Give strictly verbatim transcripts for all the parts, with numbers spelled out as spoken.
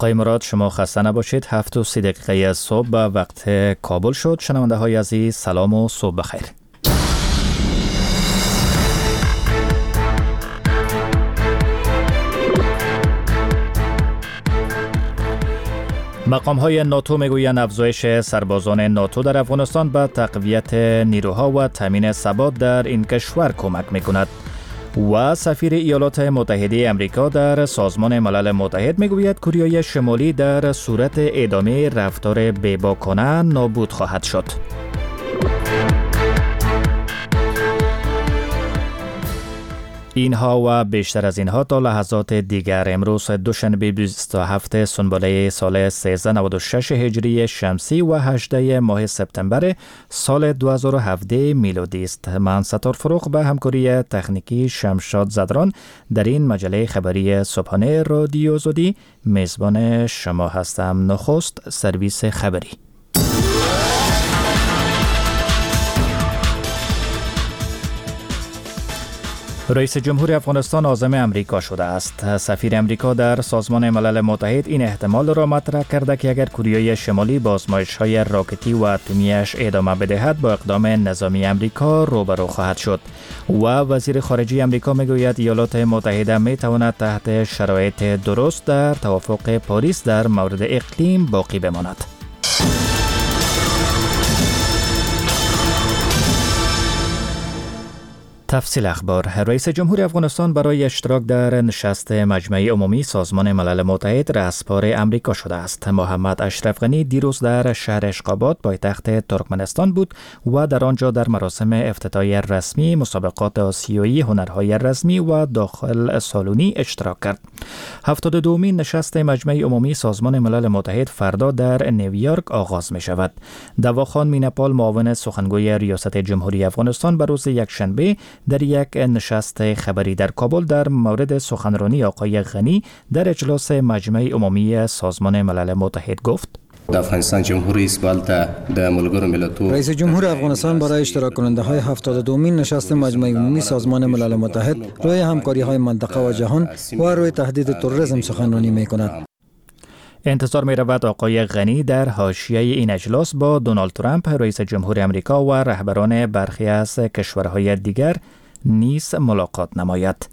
آقای مراد شما خسته نباشید. هفت و سی دقیقه از صبح به وقت کابل شد. شنونده های عزیز سلام و صبح بخیر. مقام های ناتو میگویند افزایش سربازان ناتو در افغانستان به تقویت نیروها و تامین ثبات در این کشور کمک میکند. و سفیر ایالات متحده آمریکا در سازمان ملل متحد میگوید کره شمالی در صورت ادامه رفتار بی‌باکانه نابود خواهد شد. اینها و بیشتر از اینها تا لحظات دیگر. امروز دوشنبه بیست و هفت سنبله سال سیزده نود و شش هجری شمسی و هجده ماه سپتامبر سال دو هزار و هفده میلادی است. من ستار فروغ به همکاری تکنیکی شمشاد زدران در این مجله خبری صبحانه رادیو زودی میزبان شما هستم. نخست سرویس خبری. رئیس جمهور افغانستان عازم امریکا شده است. سفیر امریکا در سازمان ملل متحد این احتمال را مطرح کرده که اگر کره شمالی با آزمایش‌های راکتی و اتمی‌اش ادامه بدهد با اقدام نظامی امریکا روبرو خواهد شد. و وزیر خارجه امریکا میگوید ایالات متحده میتواند تحت شرایط درست در توافق پاریس در مورد اقلیم باقی بماند. تفصیل اخبار. رئیس جمهور افغانستان برای اشتراک در نشست مجمع عمومی سازمان ملل متحد رهسپار امریکا شده است. محمد اشرف غنی دیروز در شهر اشقاباد پایتخت ترکمنستان بود و در آنجا در مراسم افتتاحیه رسمی مسابقات آسیایی هنرهای رسمی و داخل سالونی اشتراک کرد. هفتاد و دومین نشست مجمع عمومی سازمان ملل متحد فردا در نیویورک آغاز می شود. دواخان مینپال معاون سخنگوی ریاست جمهوری افغانستان بر روز یکشنبه در یک نشست خبری در کابل در مورد سخنرانی آقای غنی در اجلاس مجمع عمومی سازمان ملل متحد گفت: افغانستان جمهوری است بالته د ملګرو ملتونو رئیس جمهور افغانستان برای اشتراک کننده های هفتاد و دومین نشست مجمع عمومی سازمان ملل متحد روی همکاری های منطقه و جهان و روی تهدید تروریسم سخنرانی می کند. انتظار می رود آقای غنی در حاشیه این اجلاس با دونالد ترامپ رئیس جمهور امریکا و رهبران برخی از کشورهای دیگر نیز ملاقات نماید.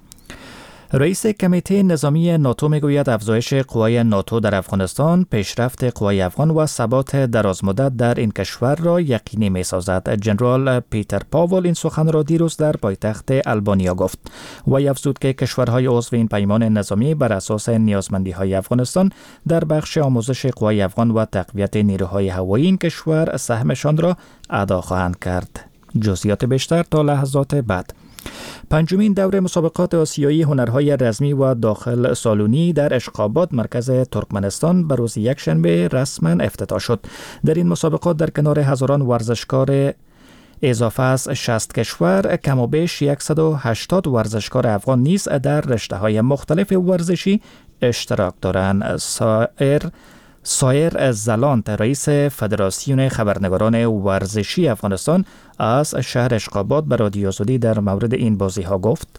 رئیس کمیته نظامی ناتو میگوید افزایش قوای ناتو در افغانستان پیشرفت قوای افغان و ثبات درازمدت در این کشور را یقینی می‌سازد. جنرال پیتر پاول این سخن را دیروز در پایتخت آلبانیا گفت و افزود که کشورهای عضو این پیمان نظامی بر اساس نیازمندی‌های افغانستان در بخش آموزش قوای افغان و تقویت نیروهای هوایی این کشور سهمشان را ادا خواهند کرد. جزئیات بیشتر تا لحظات بعد. پنجمین دوره مسابقات آسیایی هنرهای رزمی و داخل سالونی در اشقاباد مرکز ترکمنستان بر روز یکشنبه رسما افتتاح شد. در این مسابقات در کنار هزاران ورزشکار اضافه از شصت کشور کم و بیش صد و هشتاد ورزشکار افغان نیز در رشته‌های مختلف ورزشی اشتراک دارند. سایر سایر زلانت رئیس فدراسیون خبرنگاران ورزشی افغانستان از شهر اشقاباد به رادیو زودی در مورد این بازی ها گفت: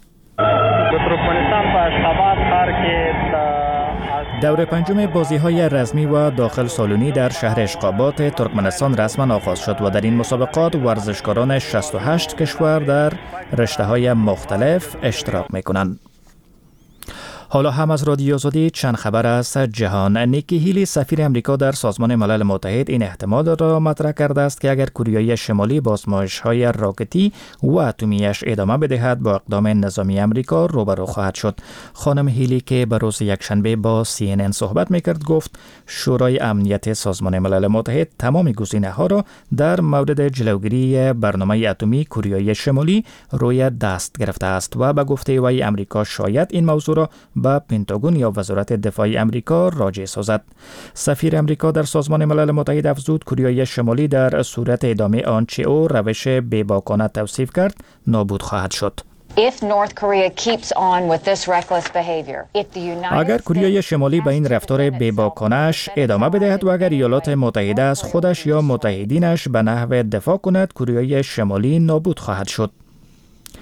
دور پنجم بازی های رزمی و داخل سالونی در شهر اشقاباد ترکمنستان رسما آغاز شد و در این مسابقات ورزشکاران شصت و هشت کشور در رشته های مختلف اشتراک می کنند. حالا هم از رادیو زودی چند خبر از جهان. نیکی هیلی سفیر امریکا در سازمان ملل متحد این احتمال را مطرح کرده است که اگر کره شمالی با آزمایش‌های راکتی و اتمی‌اش ادامه بدهد با اقدام نظامی امریکا روبرو خواهد شد. خانم هیلی که به روز یکشنبه با سی ان ان صحبت می‌کرد گفت شورای امنیت سازمان ملل متحد تمام گزینه‌ها را در مورد جلوگیری برنامه اتمی کره شمالی روی دست گرفته است و به گفته وی امریکا شاید این موضوع را به پنتاگون یا وزارت دفاع امریکا راجع سازد. سفیر امریکا در سازمان ملل متحد افزود کره شمالی در صورت ادامه آنچه او روش بی‌باکانه توصیف کرد نابود خواهد شد. اگر کره شمالی به این رفتار بی‌باکانه‌اش ادامه بدهد و اگر ایالات متحده از خودش یا متحدینش به نحو دفاع کند کره شمالی نابود خواهد شد.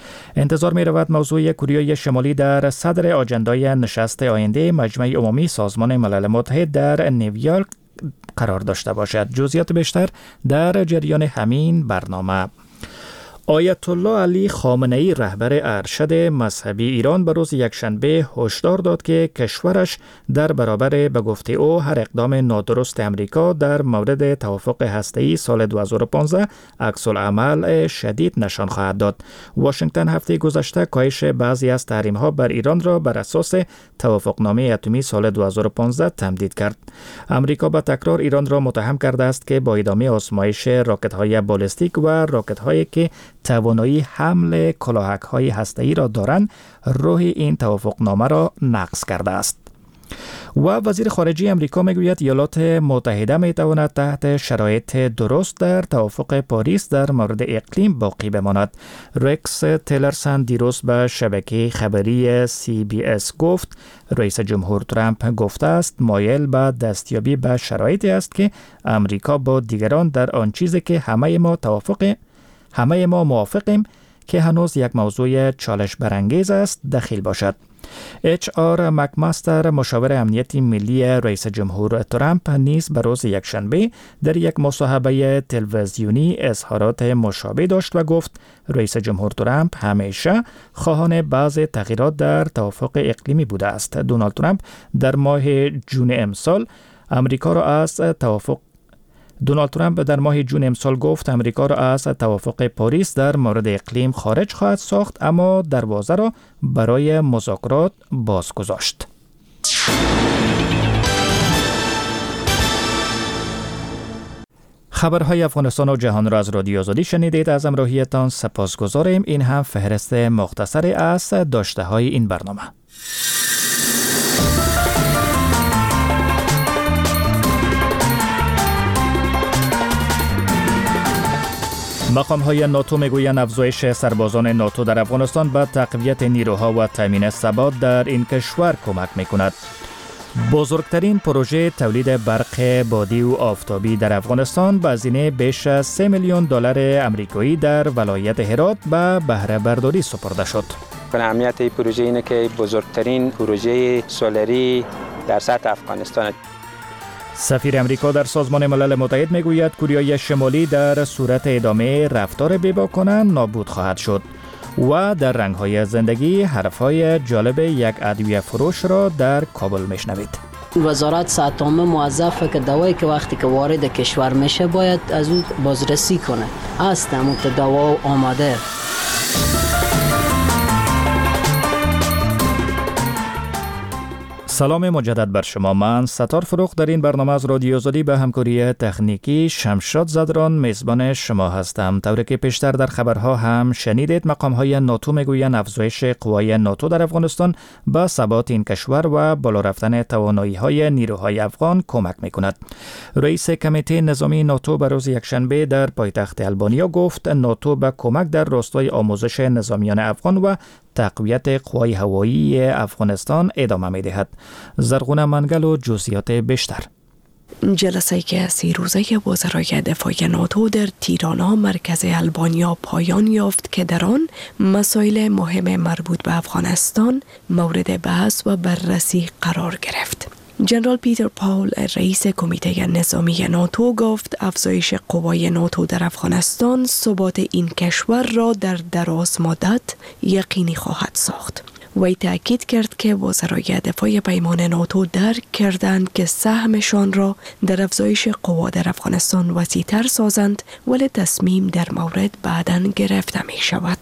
انتظار می رود موضوع کوریای شمالی در صدر آجندای نشست آینده مجمع عمومی سازمان ملل متحد در نیویورک قرار داشته باشد. جزئیات بیشتر در جریان همین برنامه. آیت الله علی خامنه ای رهبر ارشد مذهبی ایران به روز یکشنبه هشدار داد که کشورش در برابر به گفته او هر اقدام نادرست امریکا در مورد توافق هسته‌ای سال دو هزار و پانزده عکس العمل شدید نشان خواهد داد. واشنگتن هفته گذشته کاهش بعضی از تحریم‌ها بر ایران را بر اساس توافقنامه اتمی سال دو هزار و پانزده تمدید کرد. امریکا با تکرار ایران را متهم کرده است که با ادامه آزمایش راکت‌های بالستیک و راکت‌هایی که توانایی حمل کلاهک‌های هسته‌ای را دارند، روح این توافقنامه را نقض کرده است. و وزیر خارجه امریکا میگوید ایالات متحده میتواند تحت شرایط درست در توافق پاریس در مورد اقلیم باقی بماند. رکس تیلرسن دیروز به شبکه خبری سی بی اس گفت رئیس جمهور ترامپ گفته است مایل به دستیابی به شرایطی است که امریکا با دیگران در آن چیزی که همه ما توافق همه ما موافقیم که هنوز یک موضوع چالش برانگیز است دخیل باشد. اچ آر مکماستر مشاور امنیت ملی رئیس جمهور ترامپ نیز به روز یکشنبه در یک مصاحبه تلویزیونی اظهارات مشابه داشت و گفت رئیس جمهور ترامپ همیشه خواهان بعض تغییرات در توافق اقلیمی بوده است. دونالد ترامپ در ماه جون امسال امریکا را از توافق دونالد ترامپ در ماه جون امسال گفت امریکا را از توافق پاریس در مورد اقلیم خارج خواهد ساخت، اما دروازه را برای مذاکرات باز گذاشت. خبرهای افغانستان و جهان را از رادیو آزادی شنیدید. از همراهیتان سپاسگزاریم. این هم فهرست مختصری از داشته های این برنامه. مقام‌های ناتو میگویند افزایش سربازان ناتو در افغانستان به تقویت نیروها و تامین ثبات در این کشور کمک می‌کند. بزرگترین پروژه تولید برق بادی و آفتابی در افغانستان با هزینه بیش از سه میلیون دلار آمریکایی در ولایت هرات به بهره برداری سپرده شد. اهمیت این پروژه اینه که بزرگترین پروژه سولری در سطح افغانستان. سفیر امریکا در سازمان ملل متحد میگوید کوریای شمالی در صورت ادامه رفتار بی‌باکانه نابود خواهد شد. و در رنگ‌های زندگی حرف‌های جالب یک ادویه فروش را در کابل میشنوید. وزارت صحت عامه موظفه که دوایی که وقتی که وارد کشور میشه باید از اون بازرسی کنه. هست همون که دوا آماده. سلام مجدد بر شما. من ستار فروخ در این برنامه از رادیو آزادی به همکاری تکنیکی شمشاد زدران میزبان شما هستم. طوری که پیشتر در خبرها هم شنیدید مقام‌های ناتو میگویند افزایش قوای ناتو در افغانستان به ثبات این کشور و بالا رفتن توانایی‌های نیروهای افغان کمک میکند. رئیس کمیته نظامی ناتو به روز یکشنبه در پایتخت آلبانیا گفت ناتو به کمک در راستای آموزش نظامیان افغان و تقویت قوای هوایی افغانستان ادامه می‌دهد. زرغونه منگل و جزئیات بیشتر. جلسه که سی روزه وزرای دفاع ناتو در تیرانا مرکز آلبانیا پایان یافت که در آن مسائل مهم مربوط به افغانستان مورد بحث و بررسی قرار گرفت. جنرال پیتر پاول رئیس کمیته نظامی ناتو گفت افزایش قوای ناتو در افغانستان ثبات این کشور را در دراز مدت یقینی خواهد ساخت. وی تأکید کرد که وزرای دفاع پیمان ناتو درک کردند که سهمشان را در افزایش قوا در افغانستان وسیع‌تر سازند، ولی تصمیم در مورد بعداً گرفته می شود.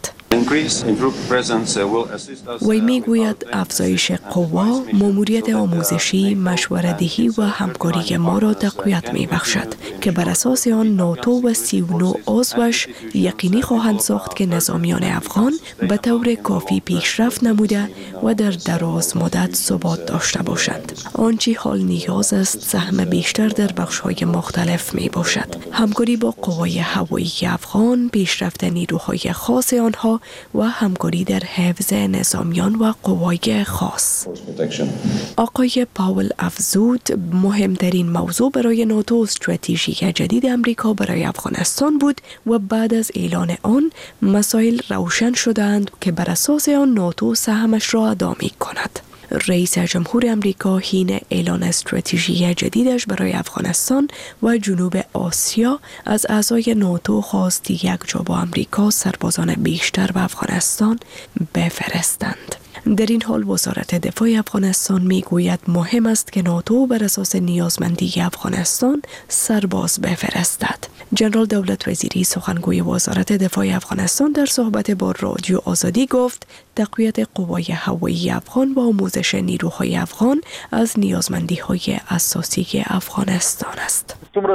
وی می گوید افزایش قوا، ماموریت آموزشی، مشوره‌دهی و همکاری ما را تقویت می بخشد که بر اساس آن ناتو و سی و نه عضوش یقینی خواهند ساخت که نظامیان افغان به طور کافی پیشرفت نموده و در دراز مدت ثبات داشته باشند. آنچه حال نیاز است سهم بیشتر در بخش‌های مختلف می باشد. همکاری با قوای هوایی افغان، پیشرفت نیروهای خاص آنها و همکاری در حفظ نظامیان و قوای خاص. آقای پاول افزود مهمترین موضوع برای ناتو استراتژی جدید امریکا برای افغانستان بود و بعد از اعلان آن مسائل روشن شدند که بر اساس آن ناتو سهمش را ادا می کند. رئیس جمهور امریکا حین اعلان استراتژی جدیدش برای افغانستان و جنوب آسیا از اعضای ناتو خواست یک جا با امریکا سربازان بیشتر به افغانستان بفرستند. در این حال وزارت دفاع افغانستان می گوید مهم است که ناتو بر اساس نیازمندی افغانستان سرباز بفرستد. جنرال دولت وزیری سخنگوی وزارت دفاع افغانستان در صحبت با رادیو آزادی گفت تقویت قوای هوایی افغان و آموزش نیروهای افغان از نیازمندی های اساسی افغانستان است.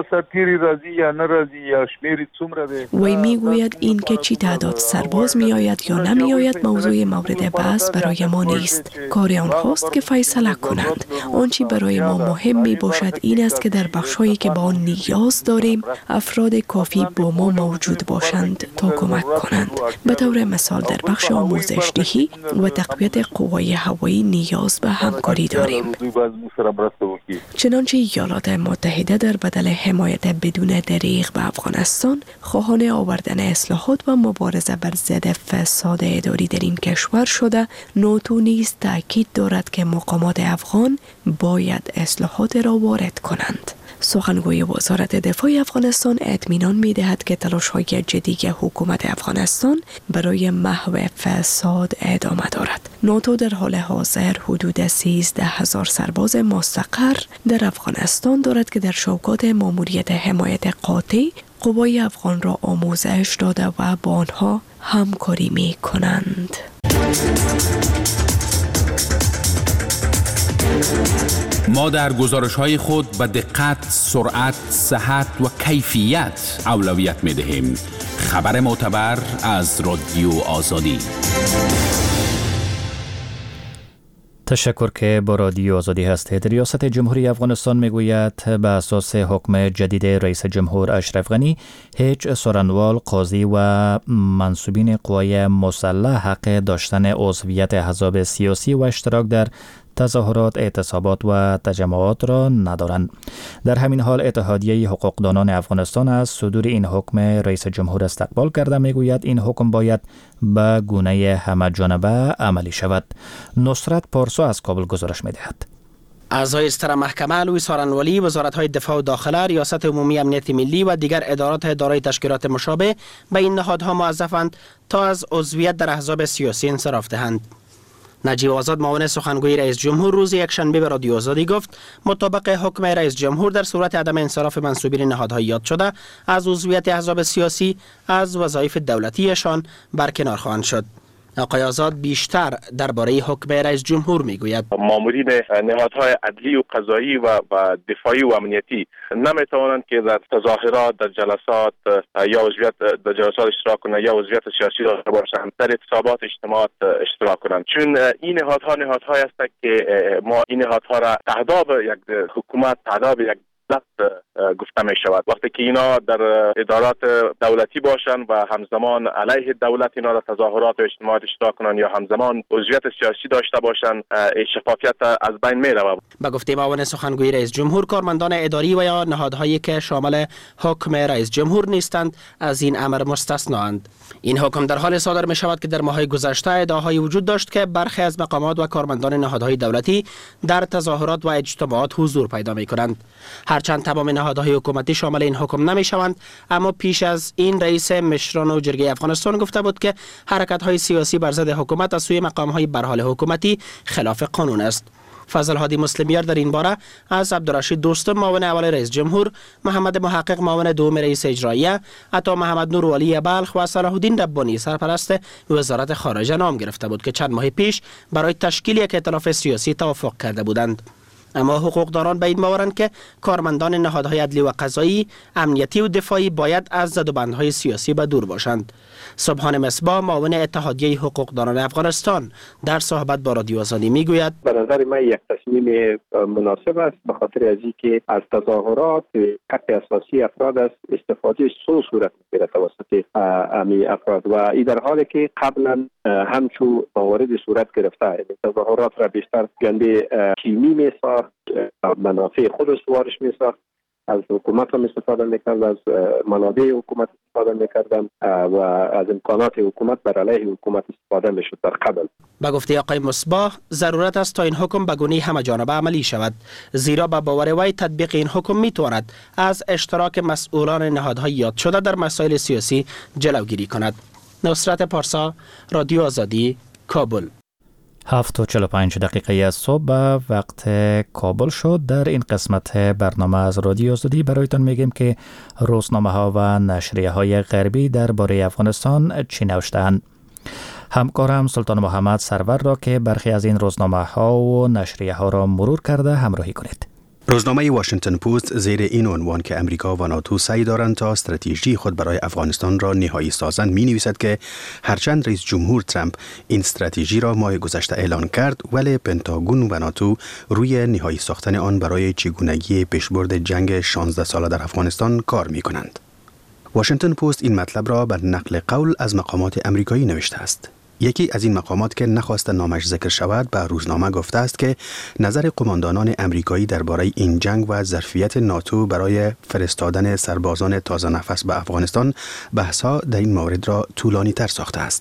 وی می گوید این که چی تعداد سرباز می آید یا نمی آید موضوع مورد بحث برای ما نیست. کار آنهاست که فیصله کنند. آنچه برای ما مهم می باشد این است که در بخش‌هایی که با آن نیاز داریم افراد کافی با ما موجود باشند تا کمک کنند. به طور مثال در بخش آموزش دهی و تقویت قوای هوایی نیاز به همکاری داریم. چنانچه ایالات متحده در بدل حمایت بدون دریغ به افغانستان خواهان آوردن اصلاحات و مبارزه بر ضد فساد اداری در این کشور شده، ناتو نیز تاکید دارد که مقامات افغان باید اصلاحات را وارد کنند. سخنگوی وزارت دفاع افغانستان اطمینان می‌دهد که تلاش‌های جدی حکومت افغانستان برای محو فساد ادامه دارد. ناتو در حال حاضر حدود سیزده هزار سرباز مستقر در افغانستان دارد که در شوکات ماموریت حمایت قاطع قوای افغان را آموزش داده و با آنها همکاری می‌کنند. ما در گزارش‌های خود به دقت، سرعت، صحت و کیفیت اولویت می‌دهیم. خبر معتبر از رادیو آزادی. تشکر که با رادیو آزادی هستید. ریاست جمهوری افغانستان میگوید به اساس حکم جدید رئیس جمهور اشرف غنی هیچ سرانوال، قاضی و منصوبین قوای مسلح حق داشتن عضویت احزاب سیاسی و اشتراک در تظاهرات، اعتصابات و تجمعات را ندارند. در همین حال اتحادیه حقوقدانان افغانستان از صدور این حکم رئیس جمهور استقبال کرده میگوید این حکم باید به گونه همه جانبه عملی شود. نصرت پارسو از کابل گزارش میدهد. اعضای ستر محکمه علوی سارنوالی، وزارت‌های دفاع و داخله، ریاست عمومی امنیت ملی و دیگر ادارات دارای تشکیلات مشابه به این نهادها موظفند تا از عضویت در احزاب سیاسی انصراف دهند. نجیب آزاد معاون سخنگوی رئیس جمهور روز یکشنبه به رادیو آزادی گفت مطابق حکم رئیس جمهور در صورت عدم انصراف منصوبین نهادهای یاد شده از عضویت احزاب سیاسی از وظایف دولتیشان برکنار خواهند شد. آقای آزاد بیشتر درباره حکم رئیس جمهور میگوید. مامورین نهادهای عدلی و قضایی و دفاعی و امنیتی نمیتوانند که در تظاهرات، در جلسات یا عضویت در جلسات اشتراک کنند یا عضویت سیاسی داشته باشند، در اعتصابات اجتماعات اشتراک کنند. چون این نهادها نهادهایی هستند که ما این نهادها را تهداب یک حکومت، تهداب یک دولت گفته می شود. وقتی که اینا در ادارات دولتی باشند و همزمان علیه دولت اینا در تظاهرات و اجتماعات اشتراک کنند یا همزمان عضویت سیاسی داشته باشند، شفافیت از بین می رود. به گفته معاون سخنگوی رئیس جمهور، کارمندان اداری و یا نهادهایی که شامل حکم رئیس جمهور نیستند از این امر مستثنااند. این حکم در حال صادر می شود که در ماه‌های گذشته ادعاهایی وجود داشت که برخی از مقامات و کارمندان نهادهای دولتی در تظاهرات و اجتماعات حضور پیدا می کنند. هرچند تمام نهادهای حکومتی شامل این حکم نمی شوند، اما پیش از این رئیس مشران و جرگه افغانستان گفته بود که حرکت‌های سیاسی بر ضد حکومت از سوی مقام‌های برحال حکومتی خلاف قانون است. فضل هادی مسلمیار در این باره از عبدالرشید دوستم معاون اول رئیس جمهور، محمد محقق معاون دوم رئیس اجراییه، عطا محمد نور ولی بلخ و صلاح الدین ربانی سرپرست وزارت خارجه نام گرفته بود که چند ماه پیش برای تشکیل یک ائتلاف سیاسی توافق کرده بودند. اما حقوقدانان به این باورند که کارمندان نهادهای عدلی و قضایی، امنیتی و دفاعی باید از زدوبندهای سیاسی به دور باشند. سبحان مصباح، معاون اتحادیه حقوقدانان افغانستان، در صحبت با رادیو آزادی میگوید: به نظر من یک تصمیم مناسب است، به خاطر از اینکه از تظاهرات حق اساسی افراد است استفاده سو صورت میگیرد توسط امی افراد و این در حالی که قبلا همچون موارد صورت گرفته تظاهرات را بیشتر گنده کیمی میساخت، منافع خود سوارش میساخت، از حکومت هم استفاده میکرد، از منابع حکومت استفاده میکردن و از امکانات حکومت بر علیه حکومت استفاده میشد در قبل. با گفته آقای مصباح، ضرورت است تا این حکم به گونه همه جانبه عملی شود، زیرا به باور وی تطبیق این حکم میتواند از اشتراک مسئولان نهادهای یاد شده در مسائل سیاسی جلوگیری کند. نصرت پارسا، رادیو آزادی، کابل. هفت و چهل و پنج دقیقه از صبح به وقت کابل شد. در این قسمت برنامه از رادیو آزادی برایتان میگیم که روزنامه ها و نشریه های غربی درباره افغانستان چی نوشته‌اند. همکارم سلطان محمد سرور را که برخی از این روزنامه ها و نشریه ها را مرور کرده همراهی کنید. روزنامه واشنگتن پست زیر این عنوان که امریکا و ناتو سعی دارند تا استراتژی خود برای افغانستان را نهایی سازند می نویسد که هرچند رئیس جمهور ترامپ این استراتژی را ماه گذشته اعلان کرد، ولی پنتاگون و ناتو روی نهایی ساختن آن برای چگونگی پیشبرد جنگ شانزده ساله در افغانستان کار می کنند. واشنگتن پست این مطلب را بر نقل قول از مقامات امریکایی نوشته است. یکی از این مقامات که نخواست نامش ذکر شود به روزنامه گفته است که نظر قماندانان امریکایی درباره این جنگ و ظرفیت ناتو برای فرستادن سربازان تازه نفس به افغانستان بحث‌ها در این مورد را طولانی تر ساخته است.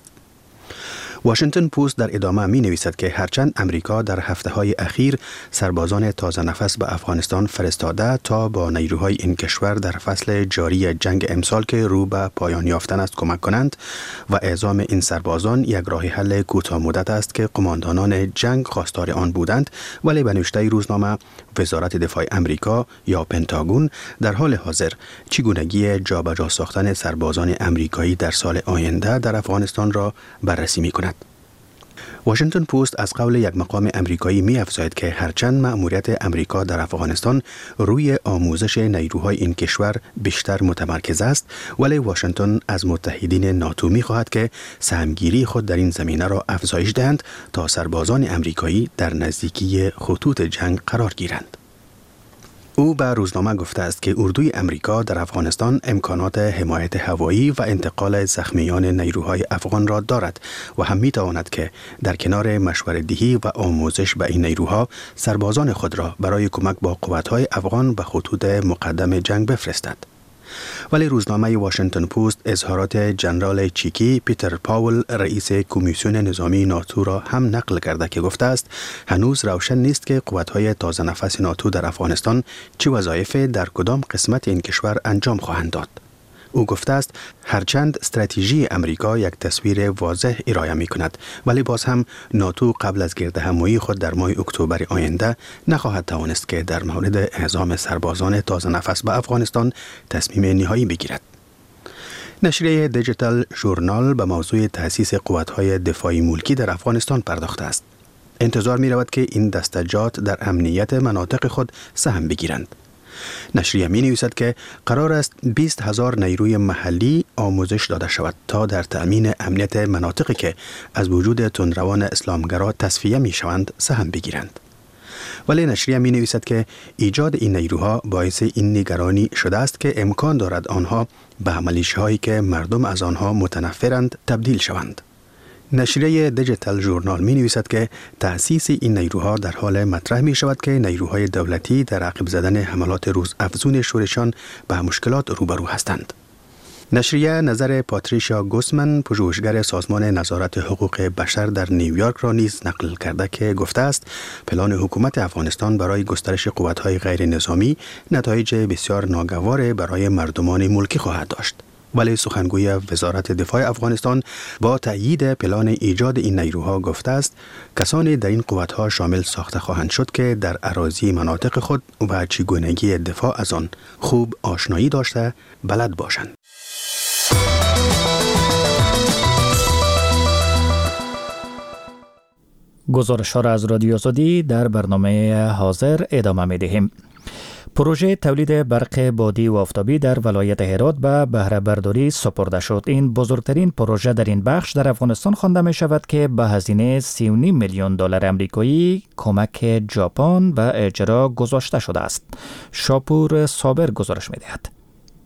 واشنگتن پست در ادامه می نویسد که هرچند امریکا در هفته‌های اخیر سربازان تازه نفس به افغانستان فرستاده تا با نیروهای این کشور در فصل جاری جنگ امسال که رو به پایان یافتن است کمک کنند و اعزام این سربازان یک راه حل کوتاه مدت است که قماندانان جنگ خواستار آن بودند، ولی به نوشته روزنامه وزارت دفاع امریکا یا پنتاگون در حال حاضر چگونگی جابجا ساختن سربازان امریکایی در سال آینده در افغانستان را بررسی می کند. واشنگتن پست از قول یک مقام امریکایی می افزاید که هرچند مأموریت امریکا در افغانستان روی آموزش نیروهای این کشور بیشتر متمرکز است، ولی واشنگتن از متحدین ناتو می خواهد که سهمگیری خود در این زمینه را افزایش دهند تا سربازان امریکایی در نزدیکی خطوط جنگ قرار گیرند. او به روزنامه گفته است که اردوی امریکا در افغانستان امکانات حمایت هوایی و انتقال زخمیان نیروهای افغان را دارد و هم می تواند که در کنار مشوره‌دهی و آموزش به این نیروها سربازان خود را برای کمک با قوت‌های افغان به خطوط مقدم جنگ بفرستد. ولی روزنامه واشنگتن پست اظهارات جنرال چیکی پیتر پاول رئیس کمیسیون نظامی ناتو را هم نقل کرده که گفته است هنوز روشن نیست که قوت‌های تازه نفس ناتو در افغانستان چه وظایفی در کدام قسمت این کشور انجام خواهند داد. او گفته است هرچند استراتژی امریکا یک تصویر واضح ارائه می کند، ولی باز هم ناتو قبل از گردهمایی خود در ماه اکتبر آینده نخواهد توانست که در مورد اعزام سربازان تازه نفس به افغانستان تصمیم نهایی بگیرد. نشریه دیجیتال ژورنال به موضوع تأسیس قوت‌های دفاعی ملکی در افغانستان پرداخته است. انتظار می رود که این دستجات در امنیت مناطق خود سهم بگیرند. نشریه می نویسد که قرار است بیست هزار نیروی محلی آموزش داده شود تا در تأمین امنیت مناطقی که از وجود تندروان اسلامگرا تصفیه می شوند سهم بگیرند. ولی نشریه می نویسد که ایجاد این نیروها باعث این نگرانی شده است که امکان دارد آنها به ملیشه‌هایی که مردم از آنها متنفرند تبدیل شوند. نشریه دیجیتال ژورنال می نویسد که تأسیس این نیروها در حال مطرح می شود که نیروهای دولتی در عقب زدن حملات روز افزون شورشان به مشکلات روبرو هستند. نشریه نظر پاتریشیا گوسمن پژوهشگر سازمان نظارت حقوق بشر در نیویورک را نیز نقل کرده که گفته است پلان حکومت افغانستان برای گسترش قوت‌های غیر نظامی نتایج بسیار ناگوار برای مردمان ملکی خواهد داشت. ولی سخنگوی وزارت دفاع افغانستان با تأیید پلان ایجاد این نیروها گفته است کسانی در این قوت‌ها شامل ساخته خواهند شد که در اراضی مناطق خود و چگونگی دفاع از آن خوب آشنایی داشته بلد باشند. گزارش ها را از رادیو آزادی در برنامه حاضر ادامه می دهیم. پروژه تولید برق بادی و آفتابی در ولایت هرات به بهره برداری سپرده شد. این بزرگترین پروژه در این بخش در افغانستان خوانده می شود که به هزینه سی و نیم میلیون دلار آمریکایی کمک ژاپن به اجرا گذاشته شده است. شاپور صابر گزارش می دهد.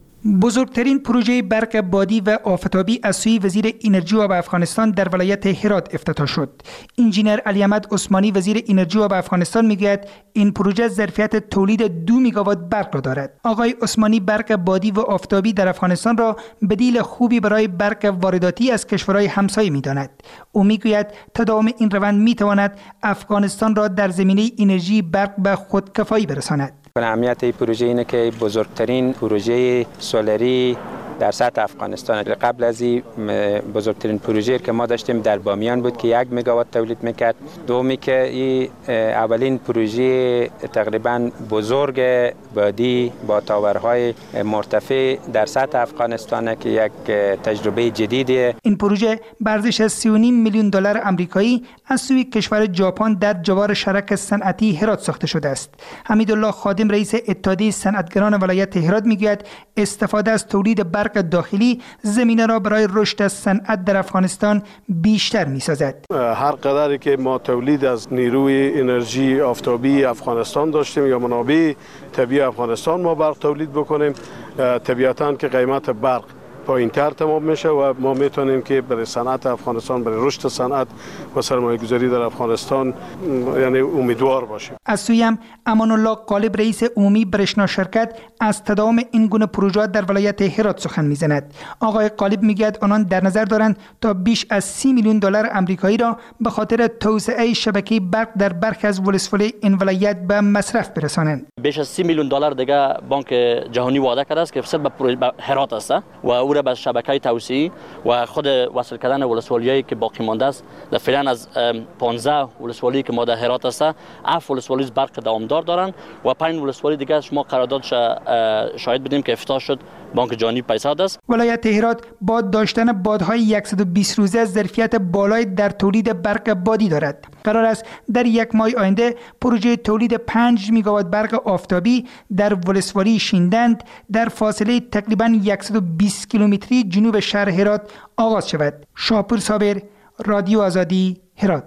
بزرگترین پروژه برق بادی و آفتابی از سوی وزیر انرژی و آب افغانستان در ولایت هرات افتتاح شد. انجینر علی احمد عثمانی وزیر انرژی و آب افغانستان میگوید این پروژه ظرفیت تولید دو میگاوات برق را دارد. آقای عثمانی برق بادی و آفتابی در افغانستان را بدیل خوبی برای برق وارداتی از کشورهای همسایه میداند. او میگوید تداوم این روند میتواند افغانستان را در زمینه انرژی برق به خودکفایی برساند. اهمیت این پروژه اینه که بزرگترین پروژه سولری در سطح افغانستان. قبل از این بزرگترین پروژه که ما داشتیم در بامیان بود که یک مگاوات تولید میکرد. دومی که این اولین پروژه تقریبا بزرگ بادی با تاورهای مرتفع در سطح افغانستان که یک تجربه جدیدیه. این پروژه به ارزش سی و نیم میلیون دلار آمریکایی از سوی کشور ژاپن در جوار شرک صنعتی هرات ساخته شده است. حمیدالله خادم رئیس اتحادیه صنعتگران ولایت هرات میگوید استفاده از تولید برق داخلی زمینه را برای رشد صنعت در افغانستان بیشتر می‌سازد. هر قدری که ما تولید از نیروی انرژی آفتابی افغانستان داشتیم یا منابع طبیعی افغانستان ما برق تولید بکنیم، طبیعتاً که قیمت برق پایین‌تر تمام میشه و ما میتونیم که برای صنعت افغانستان، برای رشد صنعت و سرمایه‌گذاری در افغانستان یعنی امیدوار باشیم. از سوی هم امان الله غالب رئیس عمومی برشنا شرکت از تداوم این گونه پروژه‌ات در ولایت هرات سخن میزند. آقای غالب میگوید آنان در نظر دارند تا بیش از سی میلیون دلار آمریکایی را به خاطر توسعه شبکه برق در برخی از ولسوالی این ولایت به مصرف برسانند. بیش از سی میلیون دلار دیگه بانک جهانی وعده کرده است که فقط به پروژه هرات است و او را به شبکه توسعه و خود وصل کردن ولسوالیایی که باقی مانده است. در فعلا از پانزده ولسوالی که ما در هرات است، هفت ولسوالی برق دامدار دارند و پنج ولسوالی دیگه ما قراردادش شاهد بودیم که افتتاح شد. بانک جهانی پیسه داد است. ولایت هرات با داشتن بادهای صد و بیست روزه ظرفیت بالای در تولید برق بادی دارد. قرار است در یک ماه آینده پروژه تولید پنج میگاوات برق آفتابی در ولسوالی شیندند در فاصله تقریباً صد و بیست کیلومتری جنوب شهر هرات آغاز شود. شاپور صابر، رادیو آزادی، هرات.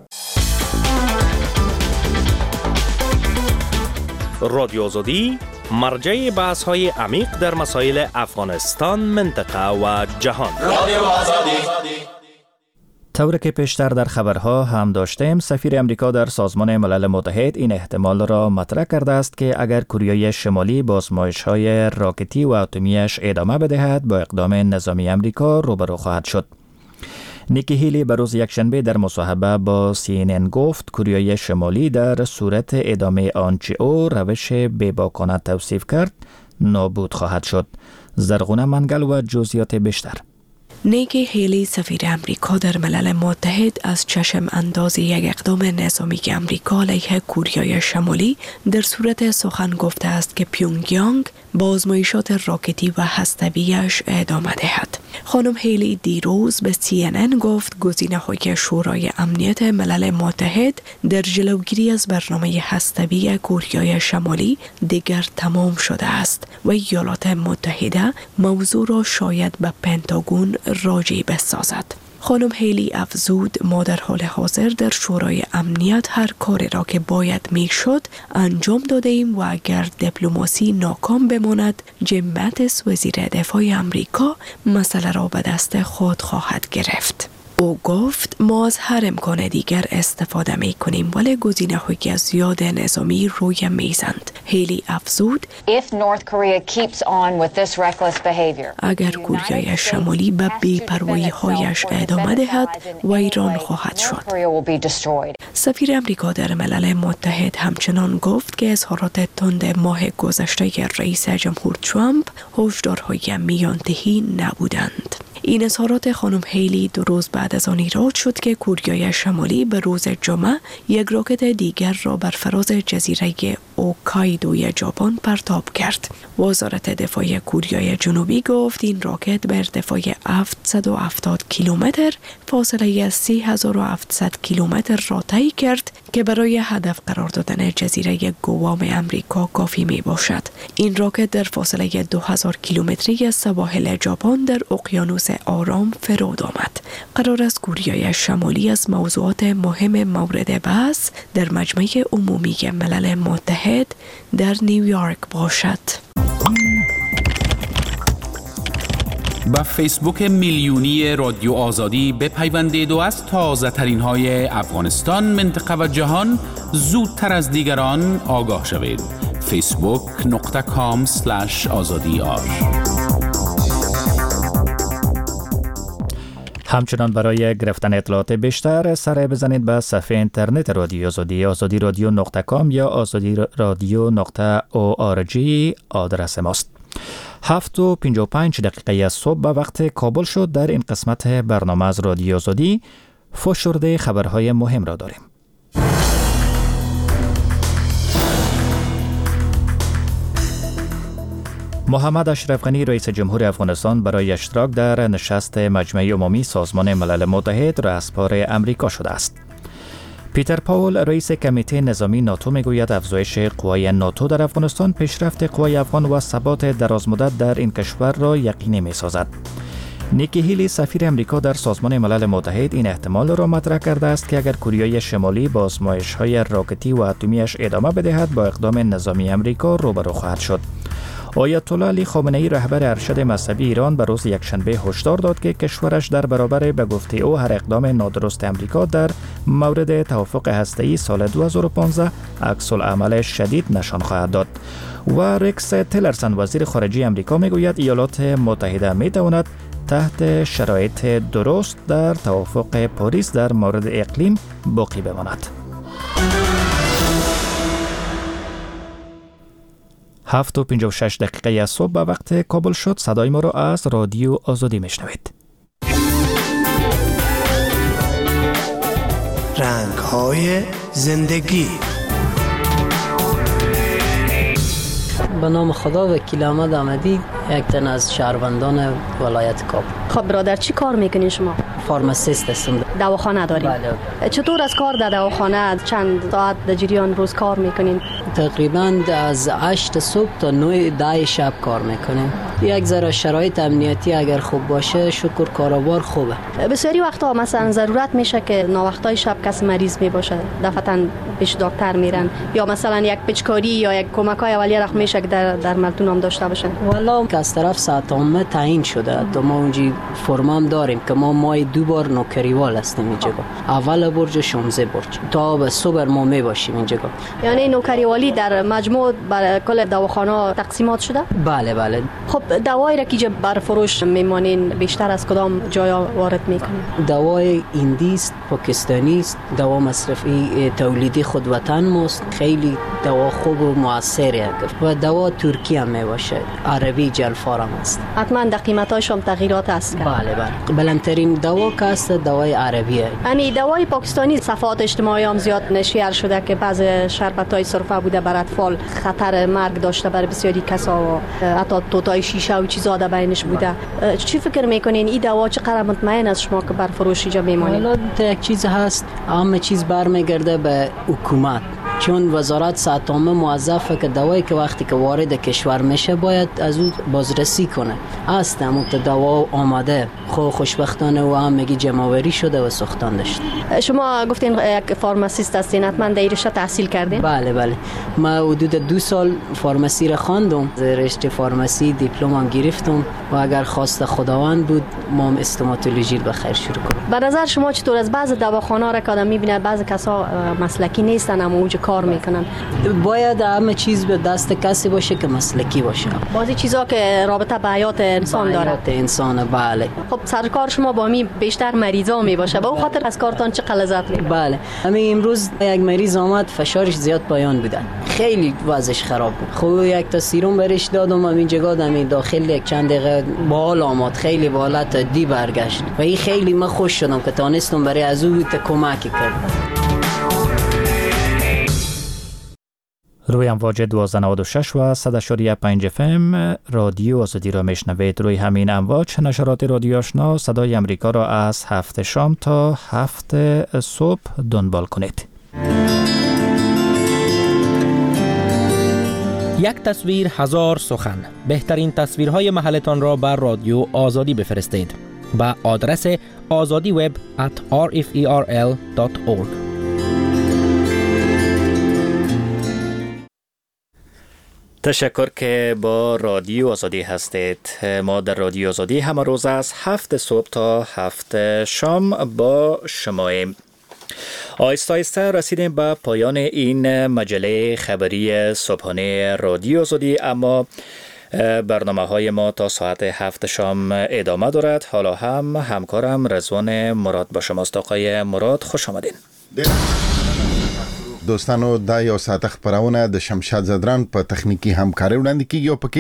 رادیو آزادی مرجع بحث های عمیق در مسائل افغانستان، منطقه و جهان. رادیو آزادی. طور که پیشتر در خبرها هم داشتیم، سفیر امریکا در سازمان ملل متحد این احتمال را مطرح کرده است که اگر کره شمالی با آزمایش‌های راکتی و اتمیش ادامه بدهد با اقدام نظامی امریکا روبرو خواهد شد. نیکی هیلی به روز یکشنبه در مصاحبه با سی ان ان گفت کره شمالی در صورت ادامه آنچه او روش بی‌باکانه توصیف کرد نابود خواهد شد. زرغونه منگل و جزئیات بیشتر. نیکی هیلی سفیر امریکا در ملل متحد از چشم انداز یک اقدام نظامی امریکا علیه کره شمالی در صورت سخن گفته است که پیونگیانگ با آزمایشات راکتی و هسته‌ایش ادامه دهد. خانم هیلی دیروز به سی ان ان گفت گزینه‌های شورای امنیت ملل متحد در جلوگیری از برنامه هسته‌ای کره شمالی دیگر تمام شده است و ایالات متحده موضوع را شاید به پنتاگون راجع بسازد. خانم هیلی افزود ما در حال حاضر در شورای امنیت هر کاری را که باید میشد انجام داده ایم و اگر دیپلماسی ناکام بماند جیم ماتیس وزیر دفاع امریکا مسئله را به دست خود خواهد گرفت. او گفت ما از هر امکان دیگر استفاده می کنیم ولی گزینه‌های زیاد نظامی روی میزند. هیلی افزود اگر کره شمالی به بی‌پروایی‌هایش ادامه دهد ویران خواهد شد. سفیر امریکا در ملل متحد همچنان گفت که اظهارات تند ماه گذشته رئیس جمهور ترامپ هشدارهای میانتهی نبودند. این اظهارات خانم هیلی دو روز بعد از آن ایراد شد که کره شمالی به روز جمعه یک راکت دیگر را بر فراز جزیره اوکایدوی ژاپن پرتاب کرد. وزارت دفاع کره جنوبی گفت این راکت به ارتفاع هفتصد و هفتاد کیلومتر فاصله سه هزار و هفتصد کیلومتر را طی کرد که برای هدف قرار دادن جزیره گوام امریکا کافی می باشد. این راکت در فاصله دو هزار کیلومتری از سواحل ژاپن در اقیانوس آرام فرود آمد. قرار است کره شمالی از موضوعات مهم مورد بحث در مجمع عمومی ملل متحد در نیویورک باشد. با فیسبوک میلیونی رادیو آزادی بپیوندید و از تازه ترین های افغانستان، منطقه و جهان زودتر از دیگران آگاه شوید. فیسبوک نقطه کام سلش آزادی آر. همچنان برای گرفتن اطلاعات بیشتر سر بزنید به صفحه اینترنت رادیو آزادی آزادی رادیو نقطه کام یا آزادی رادیو نقطه او آر جی آدرس ماست. هفت و پنج و پنج دقیقه از صبح به وقت کابل شد. در این قسمت برنامه از رادیو آزادی فشرده خبرهای مهم را داریم. محمد اشرف غنی رئیس جمهور افغانستان برای اشتراک در نشست مجمع عمومی سازمان ملل متحد رهسپار امریکا شده است. پیتر پاول رئیس کمیته نظامی ناتو میگوید افزایش قوای ناتو در افغانستان پیشرفت قوای افغان و ثبات درازمدت در این کشور را یقینی می‌سازد. نیکی هیلی سفیر امریکا در سازمان ملل متحد این احتمال را مطرح کرده است که اگر کره شمالی با آزمایش‌های راکتی و اتمیش ادامه بدهد با اقدام نظامی امریکا روبرو خواهد شد. آیت الله علی خامنه ای رهبر ارشد مذهبی ایران به روز یکشنبه هشدار داد که کشورش در برابر به گفته او هر اقدام نادرست امریکا در مورد توافق هسته‌ای سال دو هزار و پانزده عکس العمل شدید نشان خواهد داد. و رکس تیلرسن وزیر خارجه امریکا میگوید ایالات متحده میتواند تحت شرایط درست در توافق پاریس در مورد اقلیم باقی بماند. هفت و پنج و شش دقیقه از صبح به وقت کابل شد. صدای ما را از رادیو آزادی میشنوید. رنگ های زندگی. به نام خدا وکیل احمد احمدی، یک تن از شهروندان ولایت کابل. خب برادر چی کار میکنین شما؟ فارماسیست هستم. دواخانه داریم؟ بله. چطور از کار در دواخانه چند ساعت در جریان روز کار میکنین؟ تقریبا از هشت صبح تا نه ده شب کار میکنیم. یک ذره شرایط امنیتی اگر خوب باشه شکر کاروبار خوبه. بسیاری وقتا مثلا ضرورت میشه که ناوقتای شب کس مریض میباشه، دفعتاً پیش دکتر میرن، یا مثلا یک پچکاری یا یک کمکای اولیه راه میشه که در در ملتون هم داشته باشن. والا که از طرف ساعت عامه تعیین شده. تو ما اونجی فرمان داریم که ما مای دو بار نوکریوال هستیم اینجا. اول برج شانزده برج تا به صبح ما میباشیم اینجا. یعنی نوکریوالی در مجموع بر کل دواخانه تقسیمات شده؟ بله بله. خب دوایی را که بر فروش میمانین بیشتر از کدام جایا وارد میکنین؟ دوای هندی است، پاکستانی است، دوا مصرفی تولیدی خود وطن ماست، خیلی دوا خوب و موثره. و دوا ترکی هم میباشه، عربی جلفارم است. حتما در قیمتاش هم تغییرات هست. بله بله. بلندترین دوا که است دوای عربیه. یعنی دوای پاکستانی صفحات اجتماعی هم زیاد نشر شده که بعض شربتای سرفه بوده بر اطفال، خطر مرگ داشته برای بسیاری کسا و حتی توتای شیشه و چیزا در بینش بوده. چی فکر میکنین این دوا چقدر مطمئن است شما که بر فروش اینجا میمانید؟ والا یک چیز هست، همه چیز برمیگرده به حکومت، چون وزارت صحت عامه موظفه که دوایی که وقتی که وارد کشور میشه باید از اون بازرسی کنه. هست همون دوا آماده، خو خوشبختانه و هم میگی جمع‌آوری شده و ساختن داشت. شما گفتین یک فارماسیست هستین، حتما در رشته تحصیل کردین؟ بله بله. ما حدود دو سال فارماسی را خواندم، رشته فارماسی دیپلمم گرفتم و اگر خواست خداوند بود ما هم استوماتولوژی رو بخیر شروع کنیم. به نظر شما چطور از بعض دواخانه‌ها را که آدم می‌بینه بعضی کسا مسلکی نیستن اما اونجا کار میکنن؟ باید همه چیز به دست کسی باشه که مسلکی باشه. بعضی چیزا که رابطه به حیات انسان داره. حیات انسان بله. خب سرکار شما با می بیشتر مریضا می باشه، به اون خاطر از کارتان چه لذت می‌برید؟ بله. همین امروز یک مریض آمد فشارش زیاد پایان بوده. خیلی وضعش خراب بود. خب یک تا سیروم برش دادم همین جگاه دمی داخل یک چند دقیقه بال آمد، خیلی به حالت دی برگشت و این خیلی من خوش شدم که تانستم برای از او کمکی کرد. روی امواج دوازده نود و شش و صد و شش و پنج اف ام رادیو آزادی را میشنوید. روی همین امواج نشرات رادیو آشنا صدای امریکا را از هفت شام تا هفت صبح دنبال کنید. یک تصویر هزار سخن. بهترین تصویرهای محلتان را بر رادیو آزادی بفرستید با آدرس آزادی وب ات آر اف ای آر ال دات اورگ. تشکر که با رادیو آزادی هستید. ما در رادیو آزادی همه روز از هفت صبح تا هفت شام با شماییم. آهسته آهسته رسیدیم به پایان این مجله خبری صبحانه رادیو آزادی، اما برنامه های ما تا ساعت هفت شام ادامه دارد. حالا هم همکارم رضوان مراد با شماست. آقای مراد خوش آمدین. دوستانو دا یو ساعت خبرونه د شمشاد زدران په تخنیکی همکاري وړاندې کیږي او